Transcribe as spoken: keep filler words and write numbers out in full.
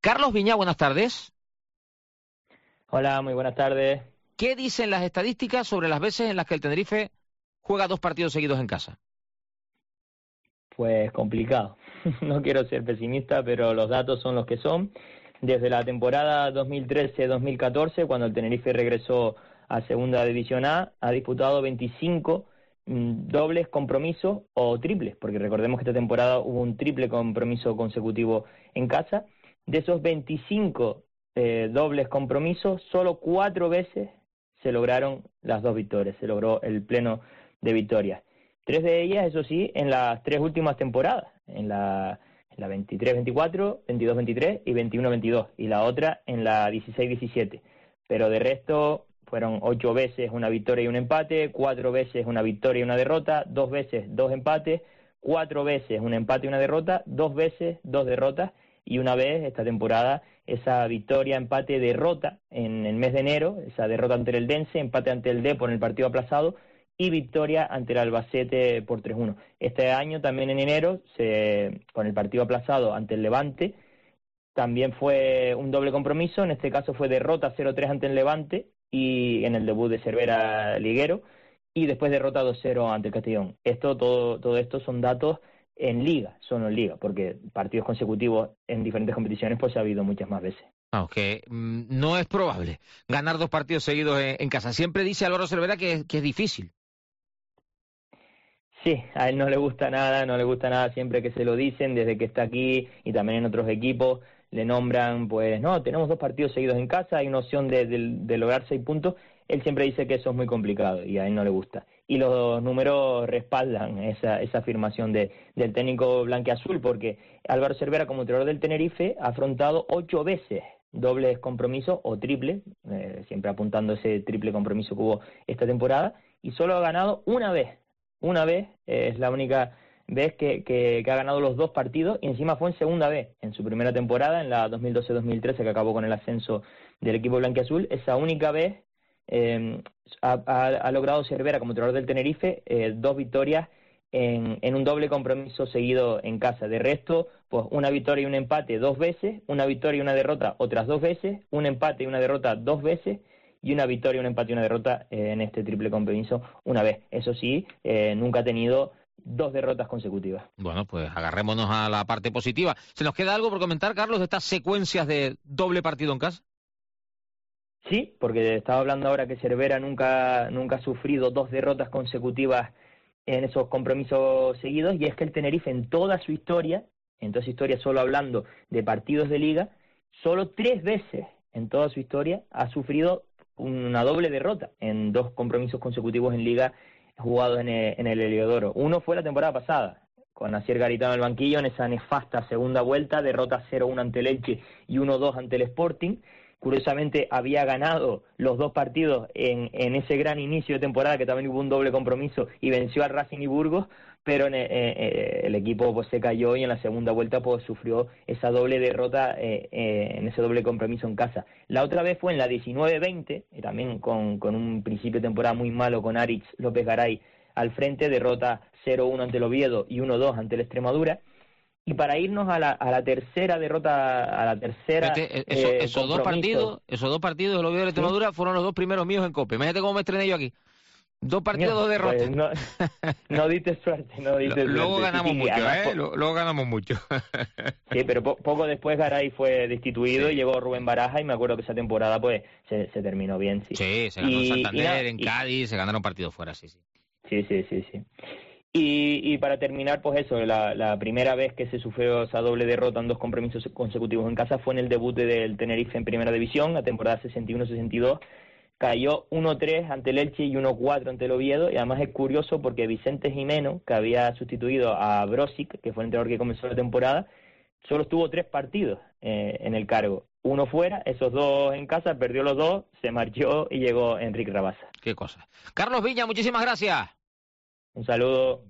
Carlos Viñá, buenas tardes. Hola, muy buenas tardes. ¿Qué dicen las estadísticas sobre las veces en las que el Tenerife juega dos partidos seguidos en casa? Pues complicado. No quiero ser pesimista, pero los datos son los que son. Desde la temporada dos mil trece dos mil catorce, cuando el Tenerife regresó a Segunda División A, ha disputado veinticinco mmm, dobles compromisos o triples, porque recordemos que esta temporada hubo un triple compromiso consecutivo en casa. De esos veinticinco eh, dobles compromisos, solo cuatro veces se lograron las dos victorias, se logró el pleno de victorias. Tres de ellas, eso sí, en las tres últimas temporadas, en la, en la veintitrés veinticuatro, veintidós veintitrés y veintiuno veintidós, y la otra en la dieciséis diecisiete. Pero de resto fueron ocho veces una victoria y un empate, cuatro veces una victoria y una derrota, dos veces dos empates, cuatro veces un empate y una derrota, dos veces dos derrotas, y una vez esta temporada esa victoria, empate, derrota en el mes de enero, esa derrota ante el Eldense, empate ante el Depor en el partido aplazado, y victoria ante el Albacete por tres uno. Este año, también en enero, se, con el partido aplazado ante el Levante, también fue un doble compromiso. En este caso fue derrota cero tres ante el Levante, y en el debut de Cervera Liguero, y después derrota dos cero ante el Castellón. Esto, todo, todo esto son datos en Liga, solo en Liga, porque partidos consecutivos en diferentes competiciones pues ha habido muchas más veces. Aunque mmm, no es probable ganar dos partidos seguidos en, en casa. Siempre dice Álvaro Cervera que, que es difícil. Sí, a él no le gusta nada, no le gusta nada siempre que se lo dicen, desde que está aquí y también en otros equipos le nombran, pues no, tenemos dos partidos seguidos en casa, hay una opción de, de, de lograr seis puntos. Él siempre dice que eso es muy complicado y a él no le gusta. Y los números respaldan esa, esa afirmación de, del técnico blanquiazul, porque Álvaro Cervera, como entrenador del Tenerife, ha afrontado ocho veces dobles compromisos o triple, eh, siempre apuntando ese triple compromiso que hubo esta temporada, y solo ha ganado una vez. Una vez, eh, es la única vez que, que, que ha ganado los dos partidos, y encima fue en segunda vez, en su primera temporada, en la dos mil doce dos mil trece, que acabó con el ascenso del equipo blanquiazul. Esa única vez eh, ha, ha, ha logrado Cervera, como entrenador del Tenerife, eh, dos victorias en, en un doble compromiso seguido en casa. De resto, pues una victoria y un empate dos veces, una victoria y una derrota otras dos veces, un empate y una derrota dos veces, y una victoria, un empate y una derrota eh, en este triple compromiso una vez. Eso sí, eh, nunca ha tenido dos derrotas consecutivas. Bueno, pues agarrémonos a la parte positiva. ¿Se nos queda algo por comentar, Carlos, de estas secuencias de doble partido en casa? Sí, porque estaba hablando ahora que Cervera nunca, nunca ha sufrido dos derrotas consecutivas en esos compromisos seguidos, y es que el Tenerife en toda su historia, en toda su historia solo hablando de partidos de liga, solo tres veces en toda su historia ha sufrido una doble derrota en dos compromisos consecutivos en liga jugados en el, en el Heliodoro. Uno fue la temporada pasada, con Asier Garitano en el banquillo, en esa nefasta segunda vuelta, derrota cero uno ante el Elche y uno dos ante el Sporting. Curiosamente había ganado los dos partidos en, en ese gran inicio de temporada, que también hubo un doble compromiso, y venció al Racing y Burgos, pero en, eh, eh, el equipo pues se cayó, y en la segunda vuelta pues sufrió esa doble derrota eh, eh, en ese doble compromiso en casa. La otra vez fue en la diecinueve veinte, y también con, con un principio de temporada muy malo, con Aritz López Garay al frente, derrota cero uno ante el Oviedo y uno dos ante el Extremadura. Y para irnos a la, a la tercera derrota, a la tercera Vete, eso, eh, esos dos partidos, esos dos partidos del Oviedo de la Extremadura, ¿sí?, fueron los dos primeros míos en COPE. Imagínate cómo me estrené yo aquí. Dos partidos, no, dos derrotas. Pues no, no diste suerte, no diste suerte. Luego ganamos sí, sí, mucho, además, ¿eh? Luego ganamos mucho. Sí, pero po poco después Garay fue destituido, sí, y llegó Rubén Baraja, y me acuerdo que esa temporada pues se, se terminó bien, sí. Sí, se ganó y, en Santander, y, en y, Cádiz, se ganaron partidos fuera, sí, sí. Sí, sí, sí, sí. Y, y para terminar, pues eso, la, la primera vez que se sufrió esa doble derrota en dos compromisos consecutivos en casa fue en el debut del Tenerife en Primera División, la temporada sesenta y uno sesenta y dos. Cayó uno tres ante el Elche y uno cuatro ante el Oviedo, y además es curioso porque Vicente Jimeno, que había sustituido a Brosic, que fue el entrenador que comenzó la temporada, solo estuvo tres partidos eh, en el cargo. Uno fuera, esos dos en casa, perdió los dos, se marchó y llegó Enrique Rabasa. Qué cosa. Carlos Viñá, muchísimas gracias. Un saludo.